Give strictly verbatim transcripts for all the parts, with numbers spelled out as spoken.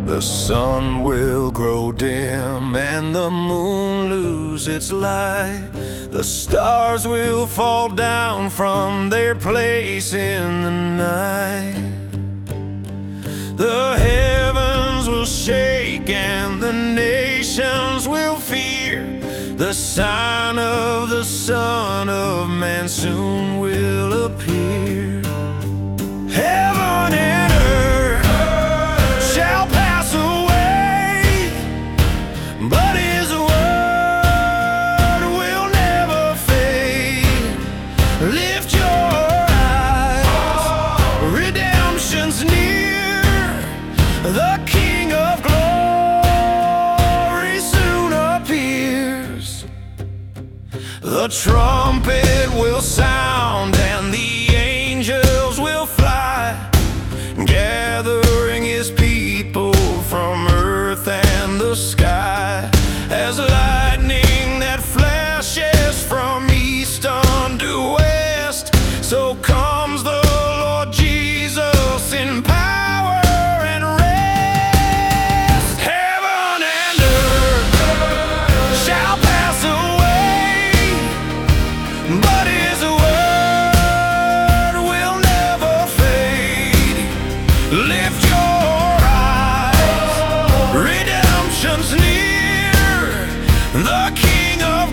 The sun will grow dim and the moon lose its light. The stars will fall down from their place in the night. The heavens will shake and the nations will fear. The sign of the Son of Man soon will appear. Heaven and earth shall pass away, but His word will never fade. Lift your eyes, redemption's near. The King of glory soon appears. The trumpet will sound and the angels will fly, gathering His people from earth and the sky. As lightning that flashes from east unto west, so comes the Lord Jesus in power and rest. Heaven and earth shall pass away, but His word will never fade. Lift your eyes, redemption's near. The King of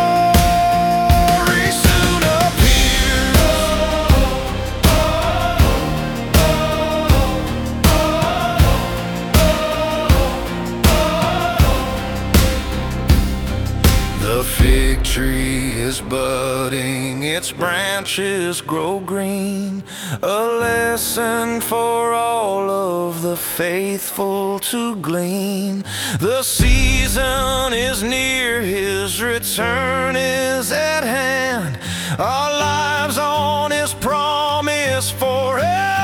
glory soon appears. The fig tree is budding, its branches grow green, a lesson for all of the faithful to glean. The season is near, His return is at hand. Our lives on His promise forever.